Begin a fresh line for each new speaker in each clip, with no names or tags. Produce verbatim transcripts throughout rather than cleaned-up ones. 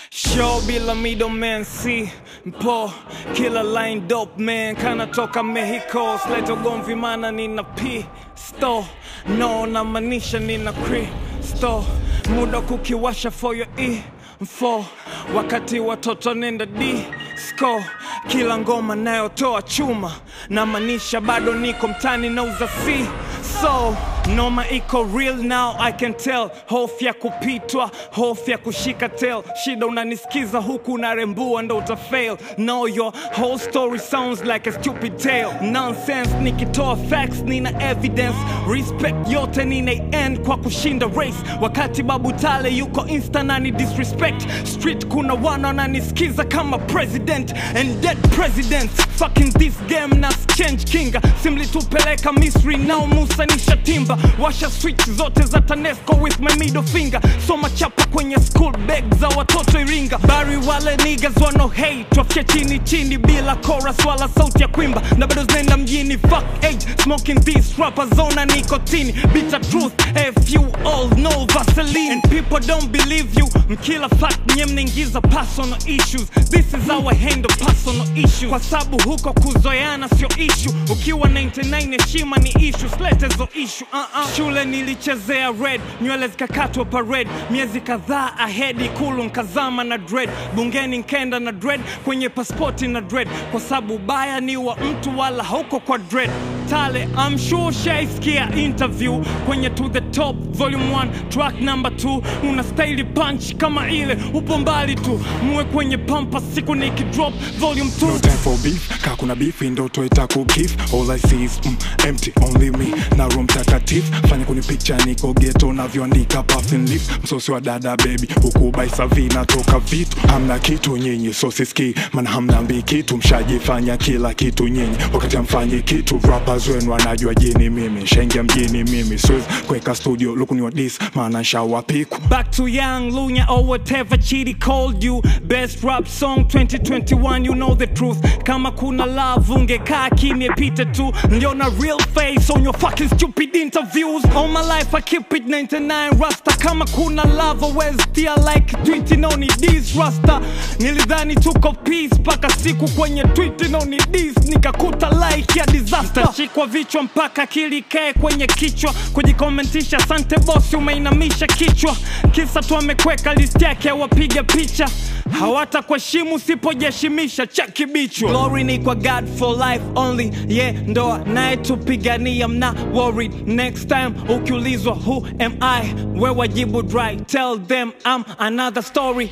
Show bila middleman, see mpo kila line dope man, kana toka Mexico. Sleta ugomvi mana nina pisto, no na manisha nina kristo. Muda kukiwasha for your info, wakati watoto nenda disco. Kila ngoma nayotoa chuma, na manisha bado niko mtani nauza si. So noma iko real now, I can tell. Hofu ya kupitwa, hofu ya kushika tail. Shida unanisikiza huku unarembua ndo utafail. No, your whole story sounds like a stupid tale. Nonsense, nikitoa facts nina evidence. Respect yote nina end kwa kushinda race. Wakati Babu Tale yuko insta na ni disrespect. Street kuna wana wananisikiza kama president and dead presidents. Fucking this game na change kinga. Simli tupeleka Misri now Musa nisha timba. Washa switch zote za Tanesco with my middle finger. Soma chapa kwenye school bag za watoto Iringa. Bari wale niggas wano hate, wafia chini chini bila chorus wala sauti ya kuimba. Na bado znenda mjini, fuck age, smoking these rappers zona nicotine. Bitter truth, if you all know Vaseline. And people don't believe you, mkila fact nye mnaingiza personal issues. This is our handle, personal issues. Kwa sabu huko kuzoeana sio issue. Ukiwa ninety-nine heshima ni issue, slete zo issue. Uh-uh. Shule nilichezea red, nywele zikakatwa parade. Miezi kadhaa ahead, ikulu nkazama na dread. Bungeni nkenda na dread, kwenye passporti na dread. Kwa sabu baya ni wa mtu wala hauko kwa dread. Tale, I'm sure shaiskia interview kwenye To The Top volume one track number two. Una style punch kama ile, upo mbali tu. Muwe kwenye pampa siku niki drop volume two.
No time for beef, kakuna beef, indoto itaku give. All I see is mm, empty, only me. Na room takatif, fanya kuni picture niko ghetto na vyoandika puffin lips. Msosi wa dada baby, huku baisa vina toka vitu. Hamna kitu nyinyi, so siski, mana hamna mbi kitu. Mshajifanya kila kitu nyinyi, wakati hamfanyi kitu. Rappers wenu wanajua jini mimi, shengia mjini mimi. Swez kweka studio, luku ni wa dis, mana nshawa piku.
Back to Young Lunya or whatever Chidi called you. Best rap song twenty twenty-one, you know the truth. Kama kuna love ungekaa kimya pita tu. Niliona real face on your fucking stupid interviews. All my life I keep it ninety-nine rasta. Kama kuna love always still like tweeting on it this rasta. Nilidhani tuko peace paka siku kwenye tweeting on it this nikakuta like ya disaster. Shikwa vichwa mpaka kilikae kwenye kichwa. Kujikomentisha sante boss umeinamisha kichwa. Kisa tu amekweka list yake wapiga picha. Hawata kwa shimu sipo jeshimisha chaki bichwa. Glory ni kwa God for life only. Yeah, ndoa nae tupigani, I'm not worried. Next time ukiulizwa who am I, we wajibu dry. Tell them I'm another story.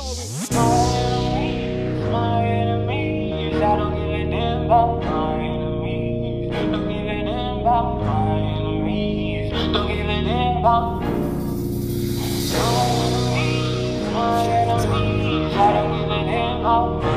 My enemies, I don't give a damn about my enemies. Don't give a damn about my enemies. Don't give a damn about my enemies. My enemies, I don't give a damn about.